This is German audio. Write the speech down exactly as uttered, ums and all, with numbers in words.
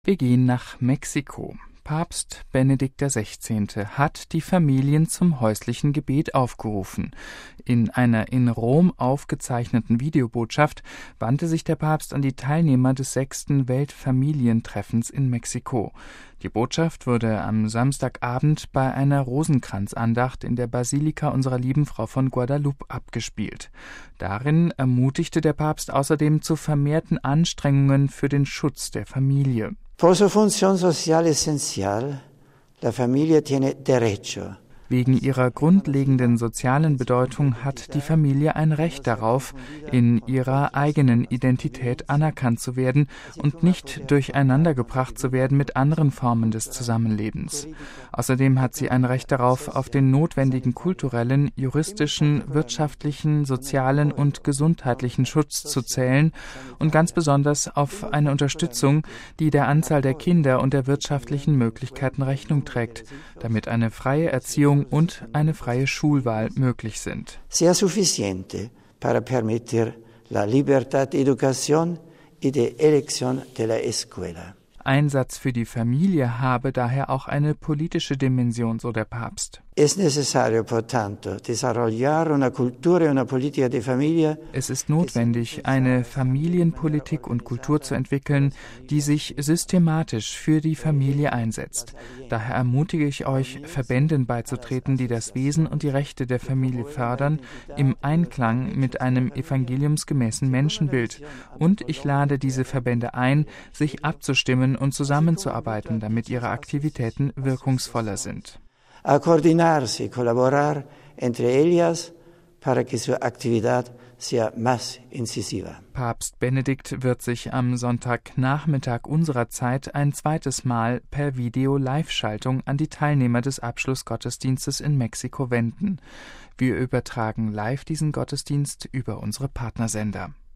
Wir gehen nach Mexiko. Papst Benedikt der Sechzehnte hat die Familien zum häuslichen Gebet aufgerufen. In einer in Rom aufgezeichneten Videobotschaft wandte sich der Papst an die Teilnehmer des sechsten Weltfamilientreffens in Mexiko. Die Botschaft wurde am Samstagabend bei einer Rosenkranzandacht in der Basilika Unserer Lieben Frau von Guadalupe abgespielt. Darin ermutigte der Papst außerdem zu vermehrten Anstrengungen für den Schutz der Familie. Por su función social esencial, la familia tiene derecho. Wegen ihrer grundlegenden sozialen Bedeutung hat die Familie ein Recht darauf, in ihrer eigenen Identität anerkannt zu werden und nicht durcheinandergebracht zu werden mit anderen Formen des Zusammenlebens. Außerdem hat sie ein Recht darauf, auf den notwendigen kulturellen, juristischen, wirtschaftlichen, sozialen und gesundheitlichen Schutz zu zählen und ganz besonders auf eine Unterstützung, die der Anzahl der Kinder und der wirtschaftlichen Möglichkeiten Rechnung trägt, damit eine freie Erziehung und eine freie Schulwahl möglich sind. Sea suficiente para permitir la libertad de educación y de elección de la escuela. Einsatz für die Familie habe daher auch eine politische Dimension, so der Papst. Es necesario, por tanto, desarrollar una cultura y una política de familia. Es ist notwendig, eine Familienpolitik und Kultur zu entwickeln, die sich systematisch für die Familie einsetzt. Daher ermutige ich euch, Verbänden beizutreten, die das Wesen und die Rechte der Familie fördern, im Einklang mit einem evangeliumsgemäßen Menschenbild. Und ich lade diese Verbände ein, sich abzustimmen und zusammenzuarbeiten, damit ihre Aktivitäten wirkungsvoller sind. A coordinarse y colaborar entre ellas para que su actividad sea más incisiva. Papst Benedikt wird sich am Sonntagnachmittag unserer Zeit ein zweites Mal per Video-Live-Schaltung an die Teilnehmer des Abschlussgottesdienstes in Mexiko wenden. Wir übertragen live diesen Gottesdienst über unsere Partnersender.